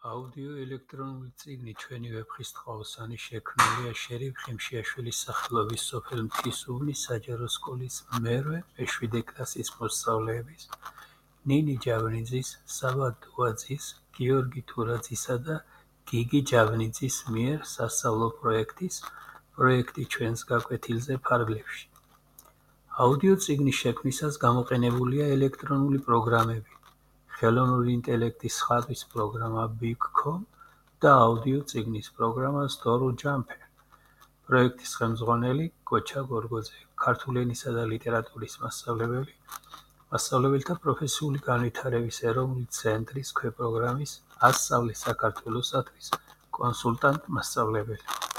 აუდიო ელექტრონული წიგნი ჩვენი ვეფხისტყაოსანი შექმნილია შერიფ ხიმშიაშვილის სახელობის სოფელ მთისუბნის საჯარო სკოლის მერვე მეშვიდე კლასის მოსწავლეების ნინი ჯავნიძის, საბა დუაძის, გიორგი თურაძისა და გიგი ჯავნიძის მიერ სასწავლო პროექტი ჩვენს გაკვეთილზე ფარგლებში. აუდიო წიგნის შექმნისას გამოყენებულია ელექტრონული პროგრამები, ხელოვნური ინტელექტის ხატვის პროგრამა BigCom და აუდიო წიგნის პროგრამა Story Jumper. პროექტის ხელმძღვანელი კოჩა გორგოძე, ქართული ენისა და ლიტერატურის მასწავლებელი, მასწავლებელთა პროფესიული განვითარების ეროვნული ცენტრის ქვეპროგრამის „ასწავლე საქართველოსათვის“ კონსულტანტ-მასწავლებელი.